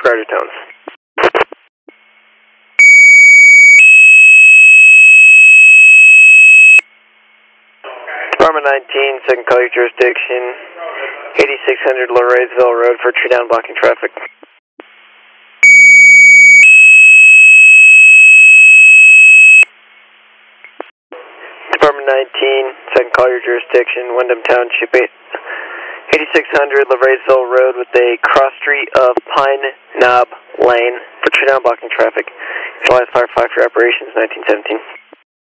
disregard your tones. Department 19, second call your jurisdiction, 8600 Loraidsville Road for tree down blocking traffic. Department 19, second call your jurisdiction, Wyndham Township, 8600 Loraidsville Road with a cross street of Pine Knob Lane for tree down blocking traffic. July Fire 5 for operations 1917.